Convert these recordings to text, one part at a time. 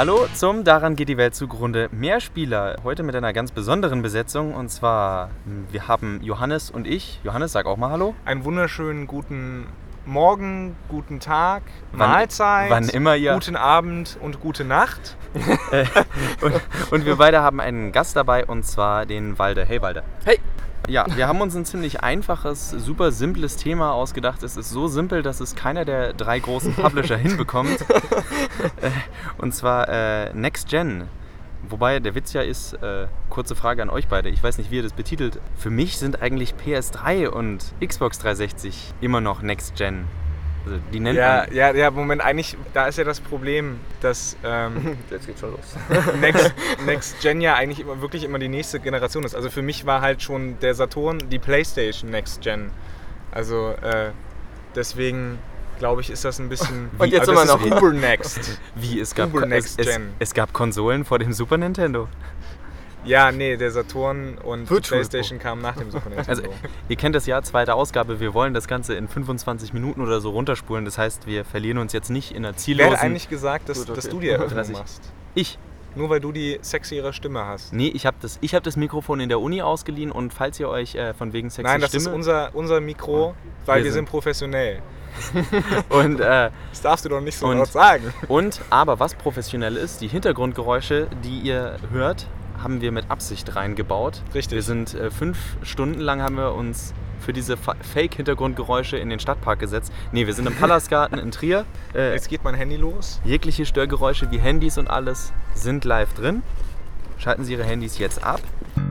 Hallo zum Daran geht die Welt zugrunde Mehrspieler. Heute mit einer ganz besonderen Besetzung. Und zwar, wir haben Johannes und ich. Johannes, sag auch mal Hallo. Einen wunderschönen guten Morgen, guten Tag, Mahlzeit, wann immer ihr... guten Abend und gute Nacht. und wir beide haben einen Gast dabei, und zwar den Walde. Hey Walde. Hey. Ja, wir haben uns ein ziemlich einfaches, super simples Thema ausgedacht. Es ist so simpel, dass es keiner der 3 großen Publisher hinbekommt. Und zwar Next Gen. Wobei der Witz ja ist, kurze Frage an euch beide, ich weiß nicht, wie ihr das betitelt. Für mich sind eigentlich PS3 und Xbox 360 immer noch Next Gen. Also die nennt man... Ja, Moment, eigentlich, da ist ja das Problem, dass jetzt geht's schon los. Next Gen ja eigentlich wirklich immer die nächste Generation ist. Also für mich war halt schon der Saturn die PlayStation Next Gen. Also deswegen glaube ich, ist das ein bisschen... Und jetzt immer noch Uber Next. Wie, es gab Konsolen vor dem Super Nintendo? Ja, nee, der Saturn und die PlayStation kamen nach dem Super Nintendo. Also, ihr kennt das ja, 2. Ausgabe, wir wollen das Ganze in 25 Minuten oder so runterspulen. Das heißt, wir verlieren uns jetzt nicht in einer ziellosen... Wer hat eigentlich gesagt, dass du die Eröffnung machst? Ich. Nur weil du die sexiere Stimme hast? Nee, ich hab das Mikrofon in der Uni ausgeliehen, und falls ihr euch von wegen sexy Nein, das Stimme... ist unser Mikro, weil wir sind professionell. Und, das darfst du doch nicht so laut sagen. Aber was professionell ist, die Hintergrundgeräusche, die ihr hört, haben wir mit Absicht reingebaut. Richtig. Wir sind 5 Stunden lang haben wir uns für diese Fake-Hintergrundgeräusche in den Stadtpark gesetzt. Nee, wir sind im Pallasgarten in Trier. Jetzt geht mein Handy los. Jegliche Störgeräusche wie Handys und alles sind live drin. Schalten Sie Ihre Handys jetzt ab.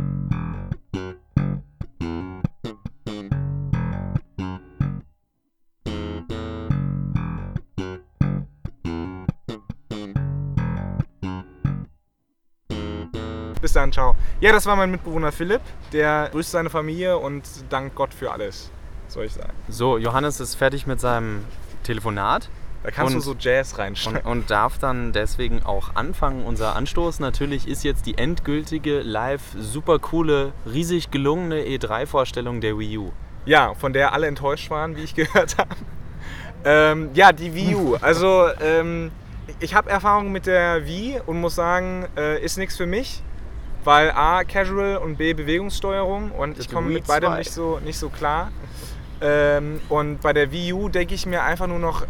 Bis dann, ciao. Ja, das war mein Mitbewohner Philipp. Der grüßt seine Familie und dankt Gott für alles, soll ich sagen. So, Johannes ist fertig mit seinem Telefonat. Da kannst du so Jazz reinschneiden. Und darf dann deswegen auch anfangen. Unser Anstoß natürlich ist jetzt die endgültige, live, super coole, riesig gelungene E3-Vorstellung der Wii U. Ja, von der alle enttäuscht waren, wie ich gehört habe. Ja, die Wii U. Also, ich habe Erfahrung mit der Wii und muss sagen, ist nichts für mich. Weil A, Casual und B, Bewegungssteuerung, und ich komme mit beidem nicht so klar. Und bei der Wii U denke ich mir einfach nur noch,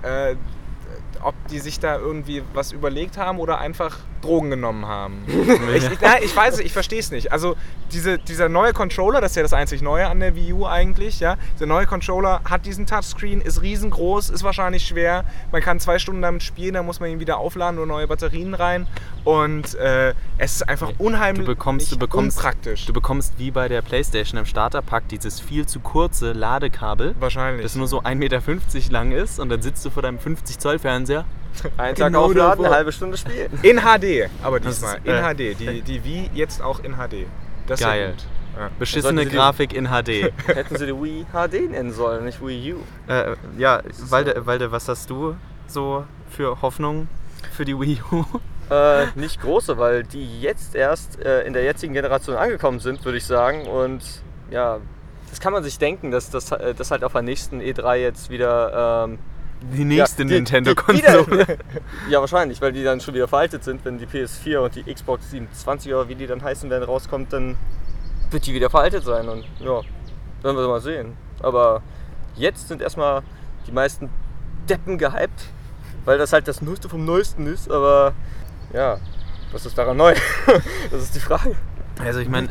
ob die sich da irgendwie was überlegt haben oder einfach Drogen genommen haben. Ich weiß es, ich verstehe es nicht. Also dieser neue Controller, das ist ja das einzig Neue an der Wii U eigentlich, ja. Der neue Controller hat diesen Touchscreen, ist riesengroß, ist wahrscheinlich schwer. Man kann 2 Stunden damit spielen, dann muss man ihn wieder aufladen und neue Batterien rein. Und es ist einfach unheimlich unpraktisch. Du bekommst wie bei der PlayStation im Starterpack dieses viel zu kurze Ladekabel. Wahrscheinlich. Das nur so 1,50 Meter lang ist, und dann sitzt du vor deinem 50-Zoll-Fernseher. Einen Tag aufladen, eine halbe Stunde spielen. In HD, aber diesmal. In HD. Die Wii jetzt auch in HD. Das geil. Ist ja gut. Beschissene Grafik in HD. Hätten sie die Wii HD nennen sollen, nicht Wii U. Ja, Walde, was hast du so für Hoffnung für die Wii U? Nicht große, weil die jetzt erst in der jetzigen Generation angekommen sind, würde ich sagen. Und ja, das kann man sich denken, dass das halt auf der nächsten E3 jetzt wieder... die nächste Nintendo-Konsole. Ja, wahrscheinlich, weil die dann schon wieder veraltet sind. Wenn die PS4 und die Xbox 27 oder wie die dann heißen werden rauskommt, dann wird die wieder veraltet sein. Und ja, werden wir mal sehen. Aber jetzt sind erstmal die meisten Deppen gehypt, weil das halt das Neueste vom Neuesten ist. Aber ja, was ist daran neu? Das ist die Frage. Also ich meine,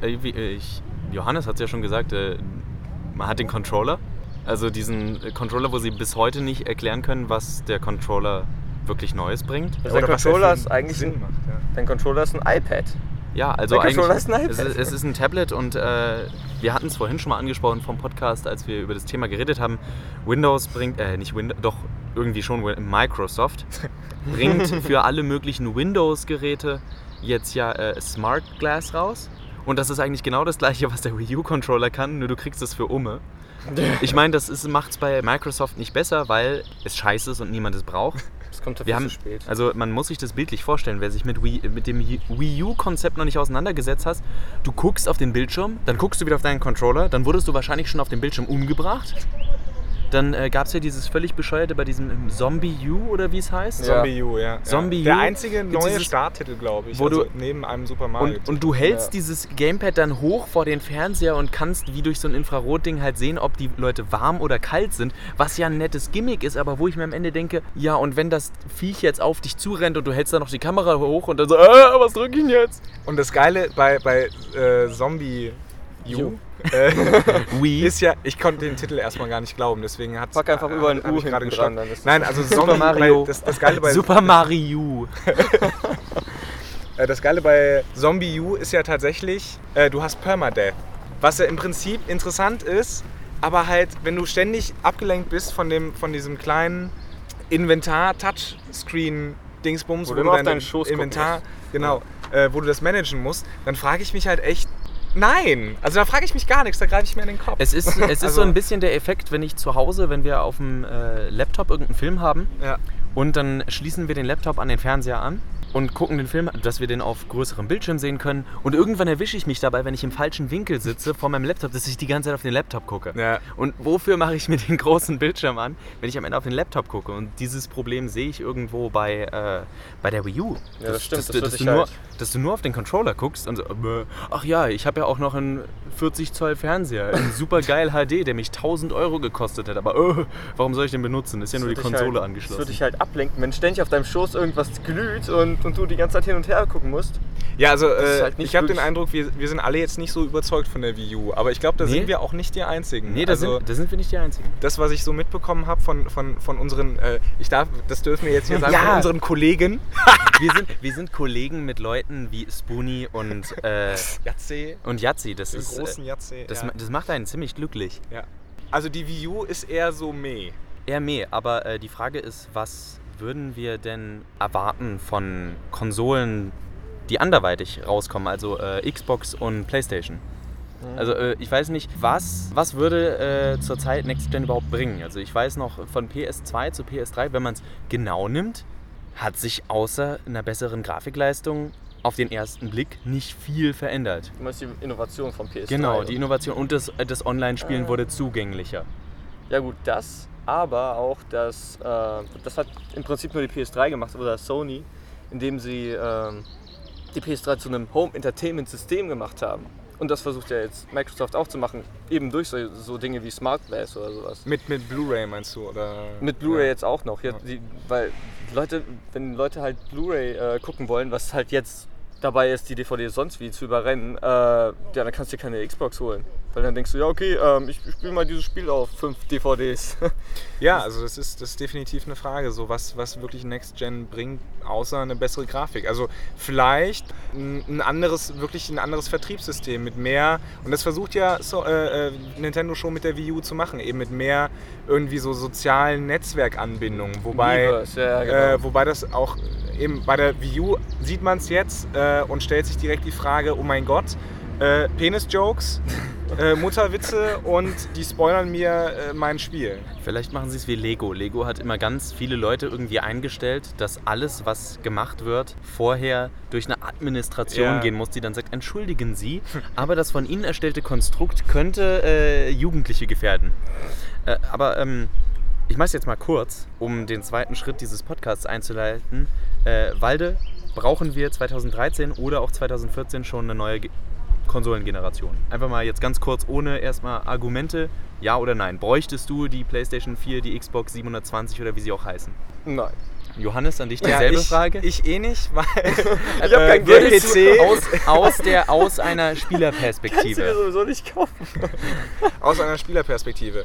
Johannes hat es ja schon gesagt, man hat den Controller. Also diesen Controller, wo sie bis heute nicht erklären können, was der Controller wirklich Neues bringt. Also der Controller ist eigentlich dein Controller ist ein iPad. Ja, also der Controller ist ein iPad. Es ist ein Tablet, und wir hatten es vorhin schon mal angesprochen vom Podcast, als wir über das Thema geredet haben. Windows bringt, nicht Windows, doch irgendwie schon Microsoft bringt für alle möglichen Windows-Geräte jetzt ja Smart Glass raus. Und das ist eigentlich genau das gleiche, was der Wii U-Controller kann, nur du kriegst es für Umme. Ich meine, das macht es bei Microsoft nicht besser, weil es scheiße ist und niemand es braucht. Das kommt dafür zu spät. Also man muss sich das bildlich vorstellen, wer sich mit dem Wii U-Konzept noch nicht auseinandergesetzt hat. Du guckst auf den Bildschirm, dann guckst du wieder auf deinen Controller, dann wurdest du wahrscheinlich schon auf dem Bildschirm umgebracht. Dann gab es ja dieses völlig bescheuerte bei diesem Zombie U oder wie es heißt. Ja. Zombie U, ja. Zombie Der U. einzige neue Dieses- Starttitel, glaube ich. wo du- neben einem Super Mario. Und du hältst Ja. dieses Gamepad dann hoch vor den Fernseher und kannst wie durch so ein Infrarotding halt sehen, ob die Leute warm oder kalt sind, was ja ein nettes Gimmick ist, aber wo ich mir am Ende denke, ja, und wenn das Viech jetzt auf dich zurennt und du hältst dann noch die Kamera hoch und dann so, was drück ich denn jetzt? Und das Geile bei Zombie U Wii. ist ja, ich konnte den Titel erstmal gar nicht glauben, deswegen hat Pack einfach überall ein hab U ich gerade hinten dran, gestoppt. dann ist Nein, also Super Zombie, Mario. das Geile bei Super Mario. Das Geile bei Zombie U ist ja tatsächlich, du hast Permadeath. Was ja im Prinzip interessant ist, aber halt, wenn du ständig abgelenkt bist von diesem kleinen Inventar-Touchscreen-Dingsbums, Wo du immer auf deinen Schoß gucken Inventar, musst. genau, wo du das managen musst, dann frage ich mich halt echt, nein! Also da frage ich mich gar nichts, da greife ich mir in den Kopf. Es ist Also- so ein bisschen der Effekt, wenn ich zu Hause, wenn wir auf dem Laptop irgendeinen Film haben Ja. und dann schließen wir den Laptop an den Fernseher an und gucken den Film, dass wir den auf größerem Bildschirm sehen können. Und irgendwann erwische ich mich dabei, wenn ich im falschen Winkel sitze vor meinem Laptop, dass ich die ganze Zeit auf den Laptop gucke. Ja. Und wofür mache ich mir den großen Bildschirm an, wenn ich am Ende auf den Laptop gucke? Und dieses Problem sehe ich irgendwo bei der Wii U. Ja, das stimmt, Dass, das wird dass, sich du nur, halt- dass du nur auf den Controller guckst und so, ach ja, ich habe ja auch noch einen 40 Zoll Fernseher, ein super geil HD, der mich 1.000 Euro gekostet hat. Aber warum soll ich den benutzen? Ist ja nur die Das wird Konsole dich halt, Das angeschlossen. würde dich halt ablenken, wenn ständig auf deinem Schoß irgendwas glüht und du die ganze Zeit hin und her gucken musst. Ja, also ist halt nicht ich habe den wirklich- Eindruck, wir sind alle jetzt nicht so überzeugt von der Wii U, aber ich glaube, da Nee. sind wir auch nicht die Einzigen. Nee, da also, sind wir nicht die Einzigen. das, was ich so mitbekommen habe von unseren, das dürfen wir jetzt hier sagen, Ja. von unseren Kollegen. Wir sind Kollegen mit Leuten wie Spoonie und Jatze, Yazzi. Das den ist, großen Jatze. das, Ja. das macht einen ziemlich glücklich. Ja. Also die Wii U ist eher so meh. Eher mehr, aber die Frage ist, was würden wir denn erwarten von Konsolen, die anderweitig rauskommen, also Xbox und PlayStation? Also ich weiß nicht, was würde zurzeit Next Gen überhaupt bringen? Also ich weiß noch, von PS2 zu PS3, wenn man es genau nimmt, hat sich außer einer besseren Grafikleistung auf den ersten Blick nicht viel verändert. Du meinst die Innovation vom PS3? Genau, die Innovation und das Online-Spielen wurde zugänglicher. Ja gut, das, aber auch das hat im Prinzip nur die PS3 gemacht oder Sony, indem sie die PS3 zu einem Home-Entertainment-System gemacht haben. Und das versucht ja jetzt Microsoft auch zu machen, eben durch so Dinge wie Smart Glass oder sowas. Mit Blu-ray meinst du? Oder? Mit Blu-ray Ja. jetzt auch noch, ja, weil wenn Leute halt Blu-ray gucken wollen, was halt jetzt dabei ist, die DVD sonst wie zu überrennen, ja, dann kannst du dir keine Xbox holen. Weil dann denkst du, ja okay, ich spiele mal dieses Spiel auf 5 DVDs. Ja, also das ist definitiv eine Frage, so was wirklich Next Gen bringt, außer eine bessere Grafik. Also vielleicht ein anderes Vertriebssystem mit mehr, und das versucht ja Nintendo schon mit der Wii U zu machen, eben mit mehr irgendwie so sozialen Netzwerkanbindungen, wobei Genau. wobei das auch eben bei der Wii U sieht man es jetzt und stellt sich direkt die Frage, oh mein Gott, Penis-Jokes, Mutterwitze und die spoilern mir mein Spiel. Vielleicht machen sie es wie Lego. Lego hat immer ganz viele Leute irgendwie eingestellt, dass alles, was gemacht wird, vorher durch eine Administration Ja. gehen muss, die dann sagt, entschuldigen Sie, aber das von Ihnen erstellte Konstrukt könnte Jugendliche gefährden. Aber ich mache es jetzt mal kurz, um den zweiten Schritt dieses Podcasts einzuleiten. Walde, brauchen wir 2013 oder auch 2014 schon eine neue Konsolengeneration? Einfach mal jetzt ganz kurz, ohne erstmal Argumente, ja oder nein. Bräuchtest du die PlayStation 4, die Xbox 720 oder wie sie auch heißen? Nein. Johannes, an dich dieselbe Frage. Ich eh nicht, weil Ich hab kein der Geld. PC Aus einer Kannst du dir Spielerperspektive. sowieso nicht kaufen. aus einer Spielerperspektive.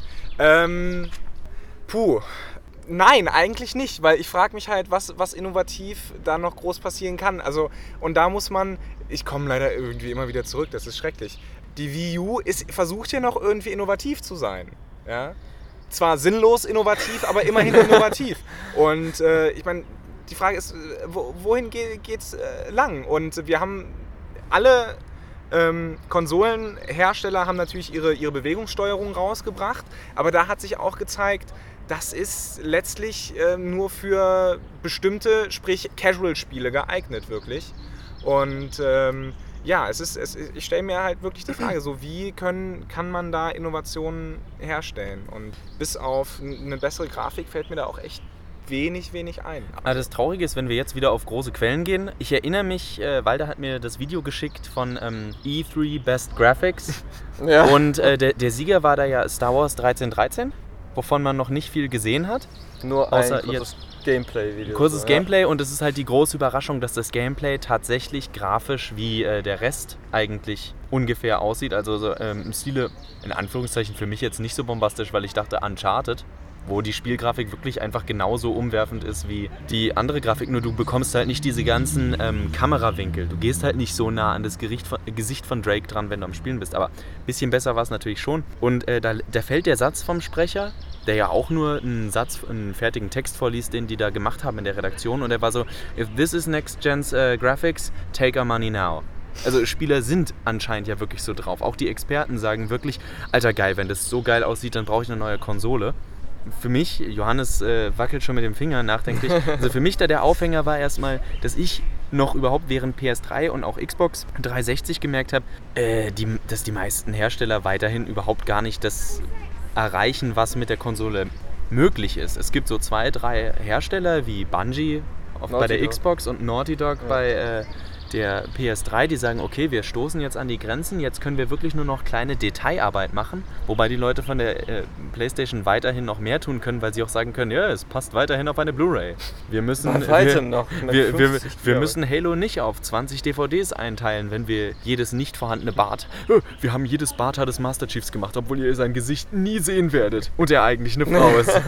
Nein, eigentlich nicht, weil ich frage mich halt, was innovativ da noch groß passieren kann. Also, und da muss man, ich komme leider irgendwie immer wieder zurück, das ist schrecklich. Die Wii U versucht ja noch irgendwie innovativ zu sein. Ja? Zwar sinnlos innovativ, aber immerhin innovativ. Und ich meine, die Frage ist, wohin geht's lang? Und wir haben alle Konsolenhersteller haben natürlich ihre Bewegungssteuerung rausgebracht, aber da hat sich auch gezeigt, das ist letztlich nur für bestimmte, sprich Casual-Spiele geeignet, wirklich. Und ja, ich stelle mir halt wirklich die Frage, so wie kann man da Innovationen herstellen? Und bis auf eine bessere Grafik fällt mir da auch echt wenig ein. Also das Traurige ist, wenn wir jetzt wieder auf große Quellen gehen. Ich erinnere mich, Walter hat mir das Video geschickt von E3 Best Graphics. Ja. Und der Sieger war da ja Star Wars 1313, wovon man noch nicht viel gesehen hat. Nur Außer ein kurzes Gameplay-Video. Kurzes Gameplay, und es ist halt die große Überraschung, dass das Gameplay tatsächlich grafisch wie der Rest eigentlich ungefähr aussieht. Also so, im Stile, in Anführungszeichen, für mich jetzt nicht so bombastisch, weil ich dachte Uncharted, wo die Spielgrafik wirklich einfach genauso umwerfend ist wie die andere Grafik, nur du bekommst halt nicht diese ganzen Kamerawinkel. Du gehst halt nicht so nah an das Gesicht von Drake dran, wenn du am Spielen bist. Aber ein bisschen besser war es natürlich schon. Und da fällt der Satz vom Sprecher, der ja auch nur einen fertigen Text vorliest, den die da gemacht haben in der Redaktion. Und der war so, if this is next gen's graphics, take our money now. Also Spieler sind anscheinend ja wirklich so drauf. Auch die Experten sagen wirklich, Alter geil, wenn das so geil aussieht, dann brauche ich eine neue Konsole. Für mich, Johannes wackelt schon mit dem Finger nachdenklich, also für mich da der Aufhänger war erstmal, dass ich noch überhaupt während PS3 und auch Xbox 360 gemerkt habe, dass die meisten Hersteller weiterhin überhaupt gar nicht das erreichen, was mit der Konsole möglich ist. Es gibt so 2, 3 Hersteller wie Bungie bei der Xbox und Naughty Dog bei der PS3, die sagen, okay, wir stoßen jetzt an die Grenzen, jetzt können wir wirklich nur noch kleine Detailarbeit machen, wobei die Leute von der PlayStation weiterhin noch mehr tun können, weil sie auch sagen können, ja, es passt weiterhin auf eine Blu-ray. Wir müssen Halo nicht auf 20 DVDs einteilen, wenn wir jedes nicht vorhandene Bart, wir haben jedes Bart des Master Chiefs gemacht, obwohl ihr sein Gesicht nie sehen werdet und er eigentlich eine Frau ist.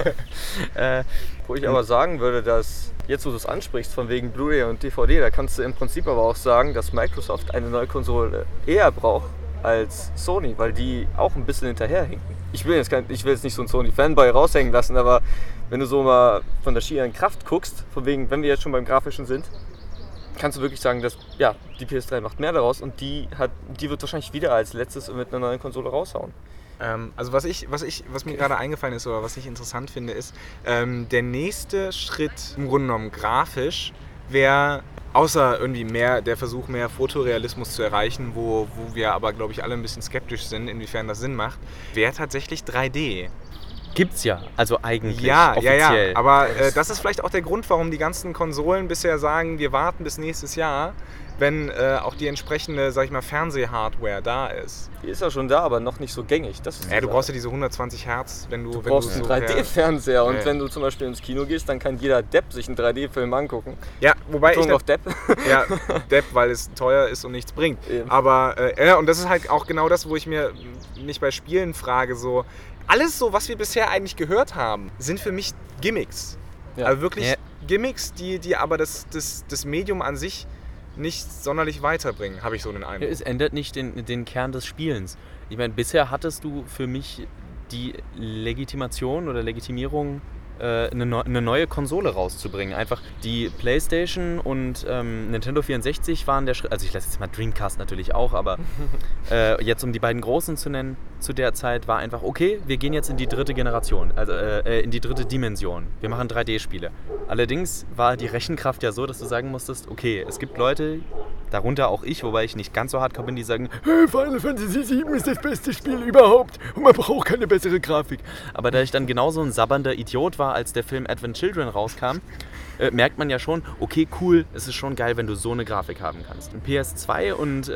Wo ich aber sagen würde, dass jetzt, wo du es ansprichst, von wegen Blu-ray und DVD, da kannst du im Prinzip aber auch sagen, dass Microsoft eine neue Konsole eher braucht als Sony, weil die auch ein bisschen hinterherhinken. Ich will jetzt nicht so einen Sony-Fanboy raushängen lassen, aber wenn du so mal von der schieren Kraft guckst, von wegen, wenn wir jetzt schon beim Grafischen sind, kannst du wirklich sagen, dass ja, die PS3 macht mehr daraus und die wird wahrscheinlich wieder als letztes mit einer neuen Konsole raushauen. Also was mir gerade eingefallen ist oder was ich interessant finde, ist, der nächste Schritt im Grunde genommen grafisch wäre, außer irgendwie der Versuch, mehr Fotorealismus zu erreichen, wo wir aber, glaube ich, alle ein bisschen skeptisch sind, inwiefern das Sinn macht, wäre tatsächlich 3D. Gibt's ja, also eigentlich offiziell. Ja, aber das ist vielleicht auch der Grund, warum die ganzen Konsolen bisher sagen, wir warten bis nächstes Jahr, wenn auch die entsprechende, sag ich mal, Fernsehhardware da ist. Die ist ja schon da, aber noch nicht so gängig. Das ist du brauchst ja diese 120 Hertz, wenn du brauchst einen 3D-Fernseher und wenn du zum Beispiel ins Kino gehst, dann kann jeder Depp sich einen 3D-Film angucken. Ja, wobei Betonung auf Depp. Ja, Depp, weil es teuer ist und nichts bringt. Eben. Aber, und das ist halt auch genau das, wo ich mich bei Spielen frage, so, alles so, was wir bisher eigentlich gehört haben, sind für mich Gimmicks. Ja. Also wirklich Gimmicks, die aber das Medium an sich nicht sonderlich weiterbringen, habe ich so den Eindruck. Es ändert nicht den Kern des Spielens. Ich meine, bisher hattest du für mich die Legitimation oder Legitimierung, eine neue Konsole rauszubringen. Einfach die PlayStation und Nintendo 64 waren der Schritt, also ich lasse jetzt mal Dreamcast natürlich auch, aber jetzt um die beiden großen zu nennen, zu der Zeit war einfach, okay, wir gehen jetzt in die dritte Generation, also in die dritte Dimension. Wir machen 3D-Spiele. Allerdings war die Rechenkraft ja so, dass du sagen musstest, okay, es gibt Leute, darunter auch ich, wobei ich nicht ganz so hardcore bin, die sagen, hey, Final Fantasy VII ist das beste Spiel überhaupt und man braucht keine bessere Grafik. Aber da ich dann genauso ein sabbernder Idiot war, als der Film Advent Children rauskam, merkt man ja schon, okay, cool, es ist schon geil, wenn du so eine Grafik haben kannst. Und PS2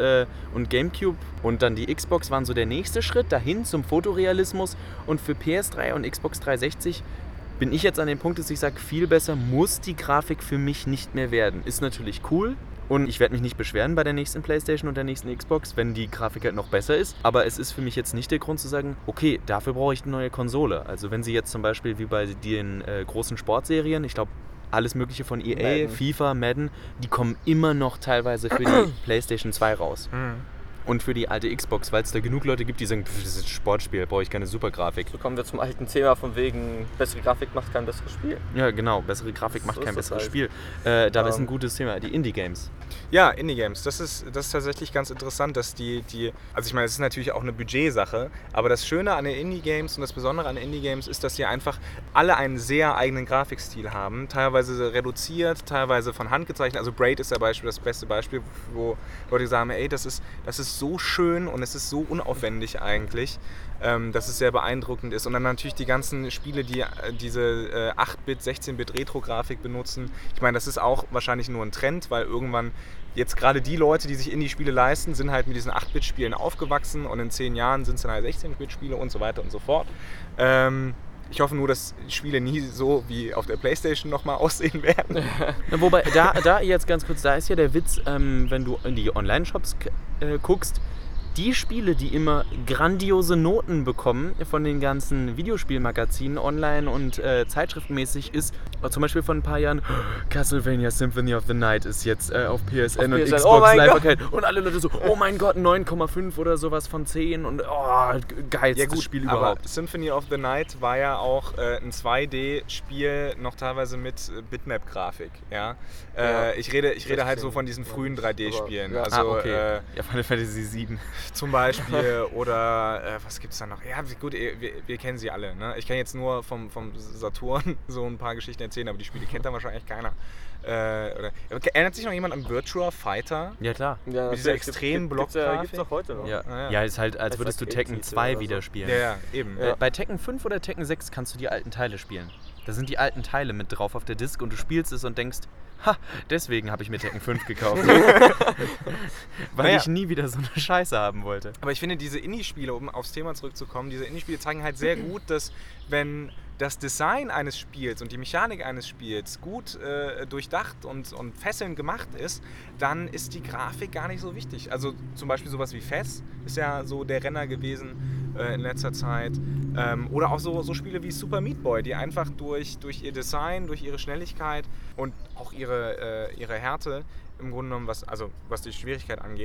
und Gamecube und dann die Xbox waren so der nächste Schritt dahin zum Fotorealismus, und für PS3 und Xbox 360 bin ich jetzt an dem Punkt, dass ich sage, viel besser muss die Grafik für mich nicht mehr werden. Ist natürlich cool. Und ich werde mich nicht beschweren bei der nächsten PlayStation und der nächsten Xbox, wenn die Grafik halt noch besser ist. Aber es ist für mich jetzt nicht der Grund zu sagen, okay, dafür brauche ich eine neue Konsole. Also wenn sie jetzt zum Beispiel wie bei den großen Sportserien, ich glaube, alles mögliche von EA, FIFA, Madden, die kommen immer noch teilweise für die PlayStation 2 raus. und für die alte Xbox, weil es da genug Leute gibt, die sagen, das ist ein Sportspiel, brauche ich keine Supergrafik. So kommen wir zum alten Thema von wegen, bessere Grafik macht kein besseres Spiel. Ja, genau, bessere Grafik macht So kein ist das besseres halt. Spiel. Da ist ein gutes Thema, die Indie-Games. Ja, Indie-Games, das ist tatsächlich ganz interessant, dass also ich meine, es ist natürlich auch eine Budgetsache, aber das Schöne an den Indie-Games und das Besondere an den Indie-Games ist, dass sie einfach alle einen sehr eigenen Grafikstil haben, teilweise reduziert, teilweise von Hand gezeichnet. Also Braid ist das beste Beispiel, wo Leute sagen, ey, das ist so schön und es ist so unaufwendig eigentlich, dass es sehr beeindruckend ist. Und dann natürlich die ganzen Spiele, die diese 8-Bit, 16-Bit Retro-Grafik benutzen. Ich meine, das ist auch wahrscheinlich nur ein Trend, weil irgendwann jetzt gerade die Leute, die sich Indie-Spiele leisten, sind halt mit diesen 8-Bit-Spielen aufgewachsen und in 10 Jahren sind es dann halt 16-Bit-Spiele und so weiter und so fort. Ich hoffe nur, dass Spiele nie so wie auf der Playstation nochmal aussehen werden. Wobei, da jetzt ganz kurz, da ist ja der Witz, wenn du in die Online-Shops guckst, die Spiele, die immer grandiose Noten bekommen von den ganzen Videospielmagazinen online und zeitschriftenmäßig ist, zum Beispiel vor ein paar Jahren, Castlevania Symphony of the Night ist jetzt auf PSN und Xbox Oh mein Live Gott. Arcade und alle Leute so, oh mein Gott, 9,5 oder sowas von 10 und geilstes Spiel aber überhaupt. Symphony of the Night war ja auch ein 2D-Spiel, noch teilweise mit Bitmap-Grafik. Ja? Ich rede halt so von diesen frühen 3D-Spielen. Ja. Also, Okay. Ja, Final Fantasy 7. zum Beispiel oder was gibt es da noch? Ja gut, wir kennen sie alle. Ne? Ich kann jetzt nur vom Saturn so ein paar Geschichten erzählen, aber die Spiele kennt dann wahrscheinlich keiner. Erinnert sich noch jemand an Virtua Fighter? Ja, klar. Ja, Mit dieser extremen Blockgrafik? Gibt es auch heute noch. Ja, Ah, ja. ja, ist halt, als Als würdest du Arcade-Titel Tekken 2 oder so. wieder spielen. Ja, eben. Ja. Bei Tekken 5 oder Tekken 6 kannst du die alten Teile spielen. Da sind die alten Teile mit drauf auf der Disc und du spielst es und denkst, ha, deswegen habe ich mir Tekken 5 gekauft. Weil Naja. ich nie wieder so eine Scheiße haben wollte. Aber ich finde, diese Indie-Spiele, um aufs Thema zurückzukommen, diese Indie-Spiele zeigen halt sehr gut, dass wenn das Design eines Spiels und die Mechanik eines Spiels gut durchdacht und fesselnd gemacht ist, dann ist die Grafik gar nicht so wichtig. Also zum Beispiel sowas wie Fez ist ja so der Renner gewesen in letzter Zeit. Oder auch so Spiele wie Super Meat Boy, die einfach durch ihr Design, durch ihre Schnelligkeit und auch ihre Härte im Grunde genommen, was die Schwierigkeit angeht,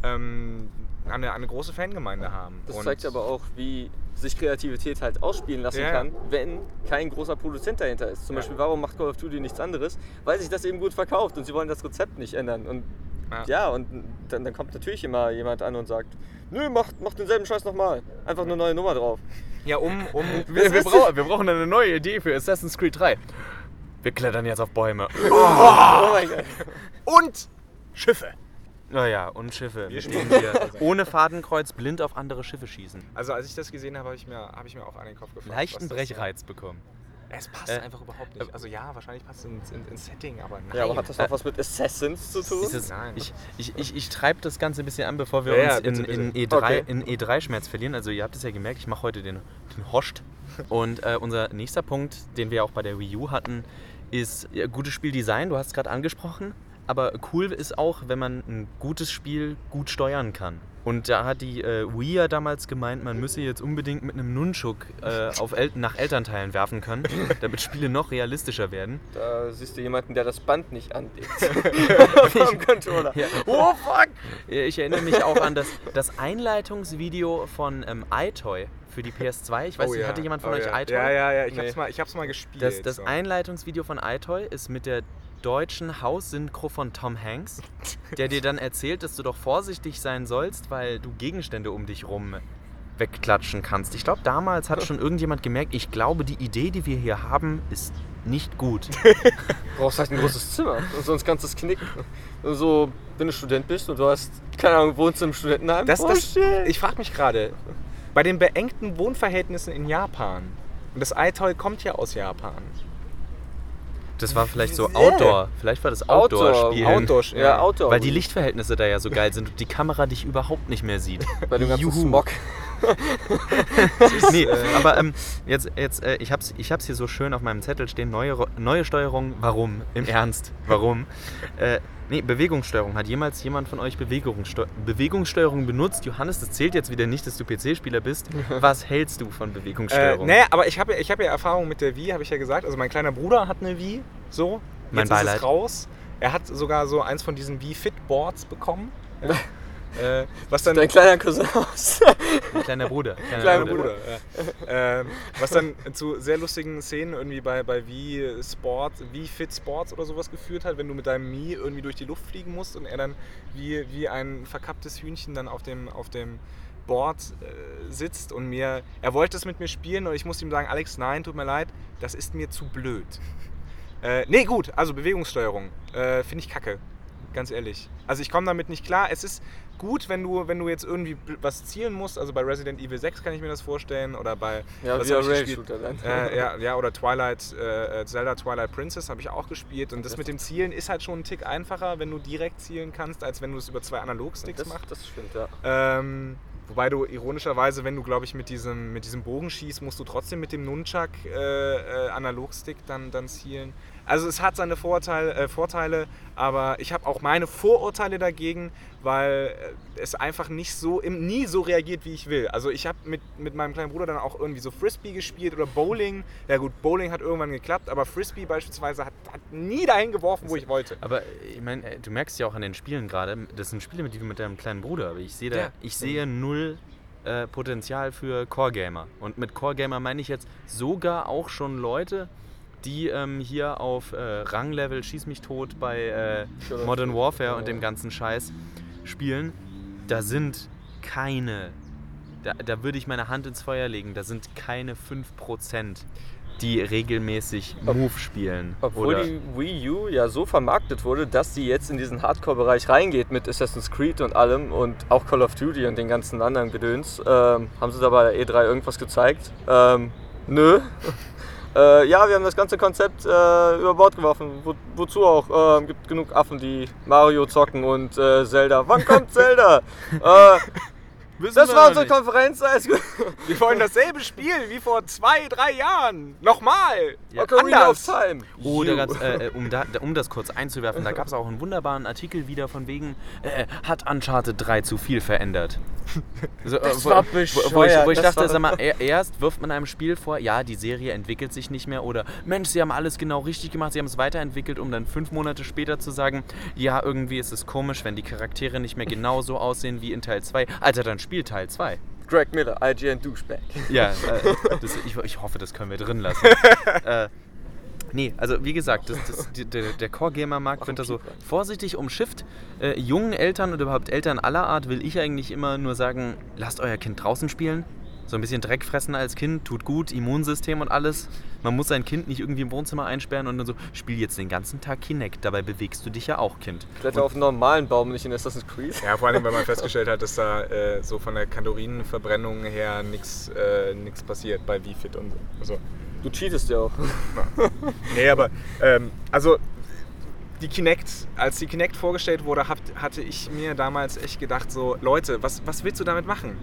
eine große Fangemeinde haben. Das Und zeigt aber auch, wie sich Kreativität halt ausspielen lassen Ja. kann, wenn kein großer Produzent dahinter ist. Zum Beispiel, warum macht Call of Duty nichts anderes? Weil sich das eben gut verkauft und sie wollen das Rezept nicht ändern. Und und dann kommt natürlich immer jemand an und sagt, nö, mach denselben Scheiß nochmal. Einfach eine neue Nummer drauf. Ja, Wir brauchen eine neue Idee für Assassin's Creed 3. Wir klettern jetzt auf Bäume. Oh mein Gott. und Schiffe. Naja, und Schiffe. Wir mit spielen denen wir ohne Fadenkreuz blind auf andere Schiffe schießen. Also als ich das gesehen habe, habe ich mir auch an den Kopf gefasst. Leichten was das- Brechreiz bekommen. Es passt einfach überhaupt nicht. Also ja, wahrscheinlich passt es ins Setting, aber nein. Ja, aber hat das noch was mit Assassins zu tun? Ist es, Nein. ich treibe das Ganze ein bisschen an, bevor wir Ja, uns bitte, in bitte. E3-Schmerz verlieren. Also ihr habt es ja gemerkt, ich mache heute den Hoscht. Und unser nächster Punkt, den wir auch bei der Wii U hatten, ist gutes Spieldesign. Du hast es gerade angesprochen. Aber cool ist auch, wenn man ein gutes Spiel gut steuern kann. Und da hat die Wii ja damals gemeint, man müsse jetzt unbedingt mit einem Nunchuk nach Elternteilen werfen können, damit Spiele noch realistischer werden. Da siehst du jemanden, der das Band nicht anlegt. Vom Controller. Ja. Oh fuck! Ich erinnere mich auch an das Einleitungsvideo von iToy für die PS2. Ich weiß nicht, hatte jemand von euch iToy? Ja. Ich Nee. hab's mal gespielt. Das so. Einleitungsvideo von iToy ist mit der deutschen Haussynchro von Tom Hanks, der dir dann erzählt, dass du doch vorsichtig sein sollst, weil du Gegenstände um dich rum wegklatschen kannst. Ich glaube, damals hat schon irgendjemand gemerkt, ich glaube, die Idee, die wir hier haben, ist nicht gut. Du brauchst halt ein großes Zimmer, sonst kannst du es knicken. So, wenn du Student bist und du hast, keine Ahnung, wohnst im Studentenheim. Ich frage mich gerade, bei den beengten Wohnverhältnissen in Japan, und das iToy kommt ja aus Japan. Das war vielleicht so Outdoor. Vielleicht war das Outdoor-Spielen. Outdoor, Ja, Outdoor. Weil die Lichtverhältnisse da ja so geil sind und die Kamera dich überhaupt nicht mehr sieht. Bei dem ganzen Juhu. Smog. Nee, aber ich hab's hier so schön auf meinem Zettel stehen, neue Steuerung, warum? Im Ernst, warum? Bewegungssteuerung. Hat jemals jemand von euch Bewegungssteuerung benutzt? Johannes, das zählt jetzt wieder nicht, dass du PC-Spieler bist. Was hältst du von Bewegungssteuerung? Aber ich hab ja Erfahrung mit der Wii, habe ich ja gesagt. Also mein kleiner Bruder hat eine Wii, so. Mein Jetzt ist Beileid. es raus. Er hat sogar so eins von diesen Wii Fit Boards bekommen. Ja. Was dann Dein kleiner Cousin aus. Ein kleiner Bruder. Kleiner Bruder. Was dann zu sehr lustigen Szenen irgendwie bei Wii Fit Sports oder sowas geführt hat, wenn du mit deinem Mii irgendwie durch die Luft fliegen musst und er dann wie ein verkapptes Hühnchen dann auf dem Board sitzt und er wollte es mit mir spielen und ich musste ihm sagen, Alex, nein, tut mir leid, das ist mir zu blöd. Nee, gut, also Bewegungssteuerung finde ich kacke, ganz ehrlich. Also ich komme damit nicht klar. Es ist gut, wenn du jetzt irgendwie was zielen musst, also bei Resident Evil 6 kann ich mir das vorstellen oder bei Rail-Shooter dann. Oder Zelda Twilight Princess habe ich auch gespielt und das mit dem Zielen ist halt schon ein Tick einfacher, wenn du direkt zielen kannst, als wenn du es über 2 Analogsticks machst. Das stimmt, ja. Wobei du ironischerweise, wenn du, glaube ich, mit diesem Bogen schießt, musst du trotzdem mit dem Nunchuck Analogstick dann zielen. Also es hat seine Vorteile, aber ich habe auch meine Vorurteile dagegen, weil es einfach nie so reagiert, wie ich will. Also ich habe mit meinem kleinen Bruder dann auch irgendwie so Frisbee gespielt oder Bowling. Ja gut, Bowling hat irgendwann geklappt, aber Frisbee beispielsweise hat nie dahin geworfen, wo ich wollte. Aber ich meine, du merkst ja auch an den Spielen gerade, das sind Spiele, die du mit deinem kleinen Bruder, aber ich sehe null Potenzial für Core-Gamer. Und mit Core-Gamer meine ich jetzt sogar auch schon Leute, die hier auf Ranglevel Schieß mich tot bei Modern Warfare und dem ganzen Scheiß spielen. Da sind keine, da würde ich meine Hand ins Feuer legen, da sind keine 5%, die regelmäßig Move spielen. Obwohl die Wii U ja so vermarktet wurde, dass sie jetzt in diesen Hardcore-Bereich reingeht mit Assassin's Creed und allem und auch Call of Duty und den ganzen anderen Gedöns. Haben sie da bei der E3 irgendwas gezeigt? Nö. Ja, wir haben das ganze Konzept über Bord geworfen. Wozu auch? Gibt genug Affen, die Mario zocken und Zelda. Wann kommt Zelda? Das war unsere Konferenz. Wir wollen dasselbe Spiel wie vor 2-3 Jahren. Nochmal. Ja, Ocarina of Time. Oh, um das kurz einzuwerfen, da gab es auch einen wunderbaren Artikel wieder von wegen, hat Uncharted 3 zu viel verändert. Also, das war bescheuert. Wo ich dachte, sag mal, erst wirft man einem Spiel vor, ja, die Serie entwickelt sich nicht mehr oder Mensch, sie haben alles genau richtig gemacht, sie haben es weiterentwickelt, um dann 5 Monate später zu sagen, ja, irgendwie ist es komisch, wenn die Charaktere nicht mehr genauso aussehen wie in Teil 2. Alter, dann spiel Teil 2. Greg Miller, IGN Douchebag. Ja, ich hoffe, das können wir drin lassen. Nee, also wie gesagt, der Core-Gamer-Markt wird da so vorsichtig umschifft. Jungen Eltern oder überhaupt Eltern aller Art will ich eigentlich immer nur sagen, lasst euer Kind draußen spielen. So ein bisschen Dreck fressen als Kind, tut gut, Immunsystem und alles. Man muss sein Kind nicht irgendwie im Wohnzimmer einsperren und dann so, spiel jetzt den ganzen Tag Kinect, dabei bewegst du dich ja auch, Kind. Kletter auf einen normalen Baum, nicht in Assassin's Creed. Ja, vor allem, weil man festgestellt hat, dass da so von der Kalorienverbrennung her nichts passiert bei Wii Fit und so. Also, du cheatest ja auch. Nee, aber also die Kinect, als die Kinect vorgestellt wurde, hatte ich mir damals echt gedacht, so Leute, was willst du damit machen?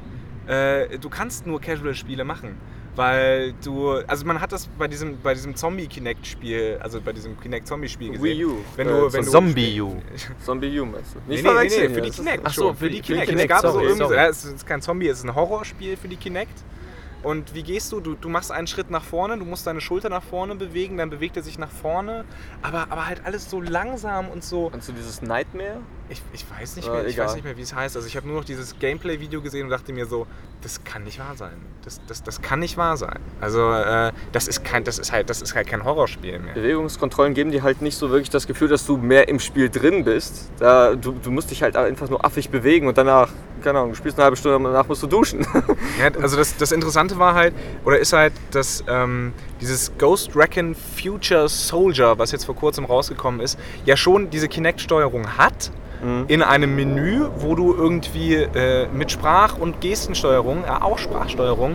Du kannst nur Casual-Spiele machen, weil also man hat das bei diesem Zombie-Kinect-Spiel, also bei diesem Kinect-Zombie-Spiel gesehen. Wii U. Zombie-U. Zombie-U meinst du? Nicht verwechseln. Für die Kinect. Ach so, für die Kinect. Es gab so irgendwie, sorry. es ist kein Zombie, es ist ein Horrorspiel für die Kinect. Und wie gehst du? Du machst einen Schritt nach vorne, du musst deine Schulter nach vorne bewegen, dann bewegt er sich nach vorne, aber halt alles so langsam und so. Meinst du dieses Nightmare? Ich weiß nicht mehr, weiß nicht mehr, wie es heißt. Also ich habe nur noch dieses Gameplay-Video gesehen und dachte mir so, das kann nicht wahr sein. Das kann nicht wahr sein. Also das ist halt kein Horrorspiel mehr. Bewegungskontrollen geben dir halt nicht so wirklich das Gefühl, dass du mehr im Spiel drin bist. Du musst dich halt einfach nur affig bewegen und danach, keine Ahnung, du spielst eine halbe Stunde und danach musst du duschen. Ja, also das Interessante war halt, oder ist halt, dass dieses Ghost Recon Future Soldier, was jetzt vor kurzem rausgekommen ist, ja schon diese Kinect-Steuerung hat. In einem Menü, wo du irgendwie mit Sprach- und Gestensteuerung, auch Sprachsteuerung,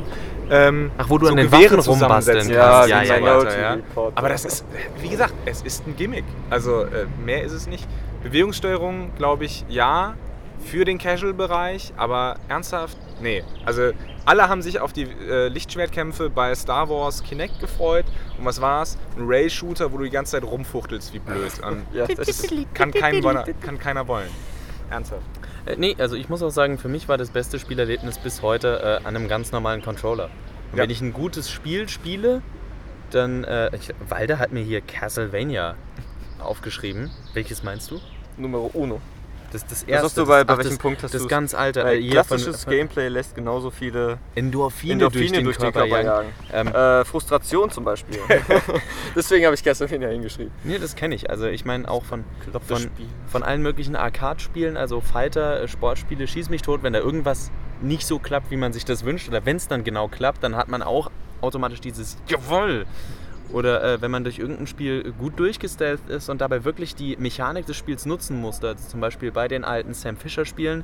wo du so an den Gewehren Waffen rumbasteln kannst. Ja. Aber das ist, wie gesagt, es ist ein Gimmick. Also mehr ist es nicht. Bewegungssteuerung, glaube ich, ja, für den Casual-Bereich, aber ernsthaft, nee. Also alle haben sich auf die Lichtschwertkämpfe bei Star Wars Kinect gefreut. Und was war's? Ein Rail-Shooter, wo du die ganze Zeit rumfuchtelst wie blöd. Ja, das kann keiner wollen. Ernsthaft. Nee, also ich muss auch sagen, für mich war das beste Spielerlebnis bis heute an einem ganz normalen Controller. Und wenn ich ein gutes Spiel spiele, dann... Walter hat mir hier Castlevania aufgeschrieben. Welches meinst du? Numero uno. Das Was erste. hast du bei welchem Punkt hast du das ganz alte. klassisches Gameplay lässt genauso viele Endorphine durch den Körper jagen. Frustration zum Beispiel. Deswegen habe ich Castlevania hingeschrieben. Nee, das kenne ich. Also ich meine auch von allen möglichen Arcade-Spielen, also Fighter, Sportspiele, schieß mich tot, wenn da irgendwas nicht so klappt, wie man sich das wünscht, oder wenn es dann genau klappt, dann hat man auch automatisch dieses Jawohl! Oder wenn man durch irgendein Spiel gut durchgestellt ist und dabei wirklich die Mechanik des Spiels nutzen musste, also zum Beispiel bei den alten Sam Fisher Spielen,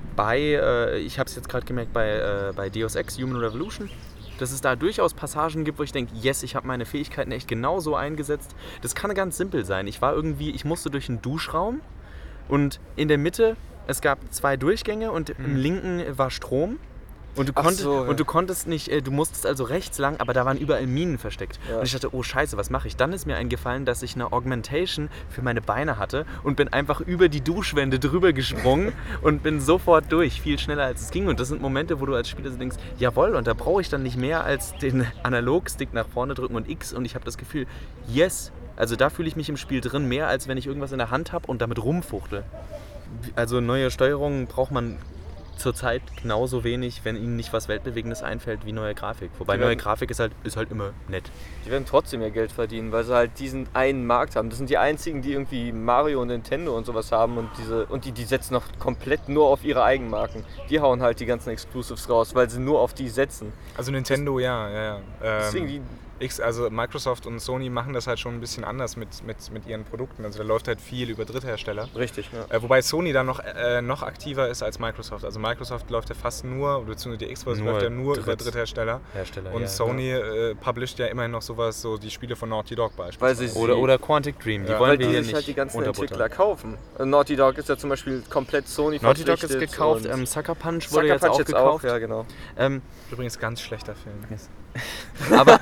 ich habe es jetzt gerade gemerkt, bei Deus Ex Human Revolution, dass es da durchaus Passagen gibt, wo ich denke, yes, ich habe meine Fähigkeiten echt genauso eingesetzt. Das kann ganz simpel sein. Ich musste durch einen Duschraum und in der Mitte, es gab 2 Durchgänge und im linken war Strom. Und du konntest nicht, du musstest also rechts lang, aber da waren überall Minen versteckt. Ja. Und ich dachte, oh scheiße, was mache ich? Dann ist mir eingefallen, dass ich eine Augmentation für meine Beine hatte und bin einfach über die Duschwände drüber gesprungen und bin sofort durch, viel schneller als es ging. Und das sind Momente, wo du als Spieler so denkst, jawohl, und da brauche ich dann nicht mehr als den Analogstick nach vorne drücken und X und ich habe das Gefühl, yes, also da fühle ich mich im Spiel drin, mehr als wenn ich irgendwas in der Hand habe und damit rumfuchtel. Also neue Steuerungen braucht man zurzeit genauso wenig, wenn ihnen nicht was Weltbewegendes einfällt wie neue Grafik. Wobei neue Grafik ist halt immer nett. Die werden trotzdem mehr Geld verdienen, weil sie halt diesen einen Markt haben. Das sind die einzigen, die irgendwie Mario und Nintendo und sowas haben und die setzen noch komplett nur auf ihre Eigenmarken. Die hauen halt die ganzen Exclusives raus, weil sie nur auf die setzen. Also Nintendo, ja. Deswegen also Microsoft und Sony machen das halt schon ein bisschen anders mit ihren Produkten. Also da läuft halt viel über Dritthersteller. Richtig, ja. Wobei Sony da noch aktiver ist als Microsoft. Also Microsoft läuft ja fast nur, beziehungsweise die Xbox läuft ja nur über Dritthersteller. Und Sony publisht ja immerhin noch sowas, so die Spiele von Naughty Dog beispielsweise. Oder Quantic Dream, die wollen wir hier nicht halt die ganzen Entwickler kaufen. Naughty Dog ist ja zum Beispiel komplett Sony Naughty Dog ist gekauft, Sucker Punch wurde jetzt auch gekauft. Ja, genau. Übrigens ganz schlechter Film. Yes. aber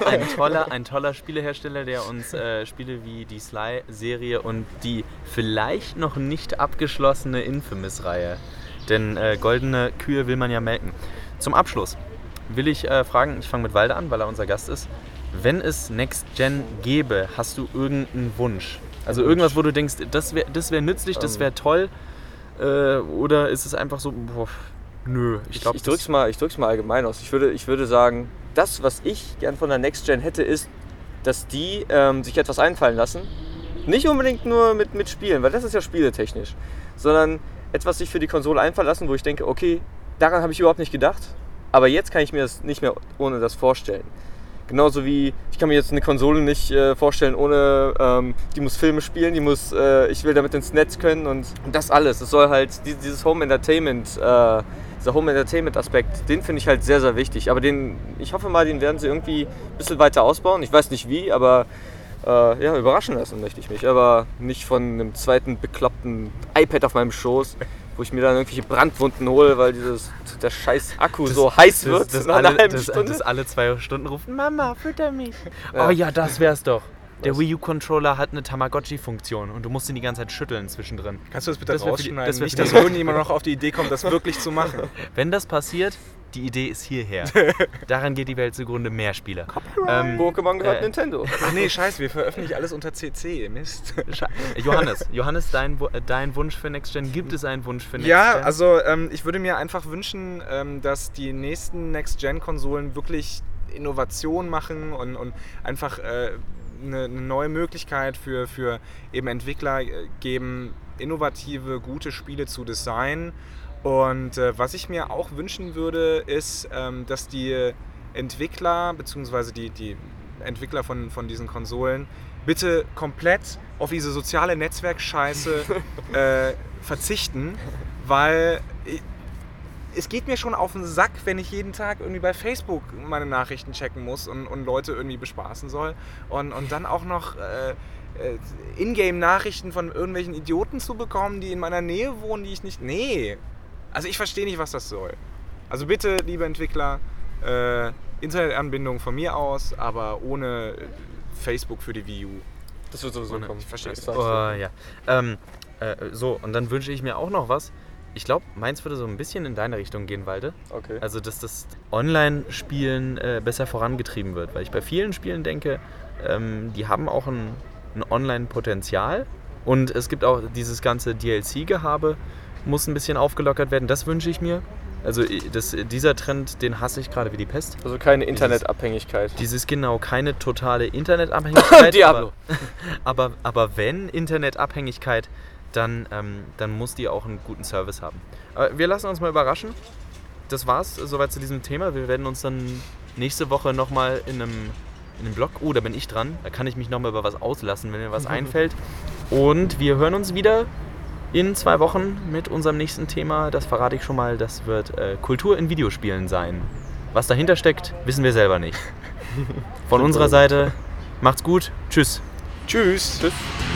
ein toller Spielehersteller, der uns Spiele wie die Sly-Serie und die vielleicht noch nicht abgeschlossene Infamous-Reihe, denn goldene Kühe will man ja melken. Zum Abschluss will ich fragen, ich fange mit Walde an, weil er unser Gast ist, wenn es Next Gen gäbe, hast du irgendeinen Wunsch? Also irgendwas, wo du denkst, das wär nützlich, das wäre toll, oder ist es einfach so, nö, ich glaube... Ich drück's mal allgemein aus. Ich würde sagen, das, was ich gern von der Next Gen hätte, ist, dass die sich etwas einfallen lassen. Nicht unbedingt nur mit Spielen, weil das ist ja spieletechnisch, sondern etwas sich für die Konsole einfallen lassen, wo ich denke, okay, daran habe ich überhaupt nicht gedacht, aber jetzt kann ich mir das nicht mehr ohne das vorstellen. Genauso wie, ich kann mir jetzt eine Konsole nicht vorstellen, ohne, die muss Filme spielen, ich will damit ins Netz können und das alles. Es soll halt dieses Home Entertainment, dieser Home Entertainment Aspekt, den finde ich halt sehr, sehr wichtig. Aber ich hoffe mal, den werden sie irgendwie ein bisschen weiter ausbauen. Ich weiß nicht wie, aber überraschen lassen möchte ich mich. Aber nicht von einem zweiten bekloppten iPad auf meinem Schoß, wo ich mir dann irgendwelche Brandwunden hole, weil der scheiß Akku so heiß wird. Das alle 2 Stunden rufen, Mama, fütter mich. Ja. Oh ja, das wär's doch. Der Wii U-Controller hat eine Tamagotchi-Funktion und du musst ihn die ganze Zeit schütteln zwischendrin. Kannst du das bitte rausschneiden? Nicht, dass irgendjemand noch auf die Idee kommt, das wirklich zu machen. Wenn das passiert, die Idee ist hierher. Daran geht die Welt zugrunde, mehr Spieler. Pokémon gehört Nintendo. Ach nee, scheiße, wir veröffentlichen alles unter CC, Mist. Johannes, dein Wunsch für Next Gen, gibt es einen Wunsch für Next Gen? Ja, also ich würde mir einfach wünschen, dass die nächsten Next Gen Konsolen wirklich Innovation machen und einfach eine neue Möglichkeit für eben Entwickler geben, innovative, gute Spiele zu designen. Und was ich mir auch wünschen würde, ist, dass die Entwickler bzw. die Entwickler von diesen Konsolen bitte komplett auf diese soziale Netzwerkscheiße verzichten, weil es geht mir schon auf den Sack, wenn ich jeden Tag irgendwie bei Facebook meine Nachrichten checken muss und Leute irgendwie bespaßen soll und dann auch noch Ingame-Nachrichten von irgendwelchen Idioten zu bekommen, die in meiner Nähe wohnen, die ich nicht... Nee, also ich verstehe nicht, was das soll. Also bitte, liebe Entwickler, Internetanbindung von mir aus, aber ohne Facebook für die Wii U. Das wird sowieso kommen. Ich verstehe es. So, und dann wünsche ich mir auch noch was. Ich glaube, meins würde so ein bisschen in deine Richtung gehen, Walde. Okay. Also, dass das Online-Spielen besser vorangetrieben wird. Weil ich bei vielen Spielen denke, die haben auch ein Online-Potenzial, Und es gibt auch dieses ganze DLC-Gehabe, muss ein bisschen aufgelockert werden. Das wünsche ich mir. Also dieser Trend, den hasse ich gerade wie die Pest. Also keine Internetabhängigkeit. Dieses genau, keine totale Internetabhängigkeit. Diablo. Aber wenn Internetabhängigkeit, dann muss die auch einen guten Service haben. Aber wir lassen uns mal überraschen. Das war's soweit zu diesem Thema. Wir werden uns dann nächste Woche nochmal in einem Blog, da bin ich dran, da kann ich mich nochmal über was auslassen, wenn mir was einfällt. Und wir hören uns wieder in 2 Wochen mit unserem nächsten Thema. Das verrate ich schon mal, das wird Kultur in Videospielen sein. Was dahinter steckt, wissen wir selber nicht. Von unserer Seite, macht's gut, tschüss. Tschüss. Tschüss.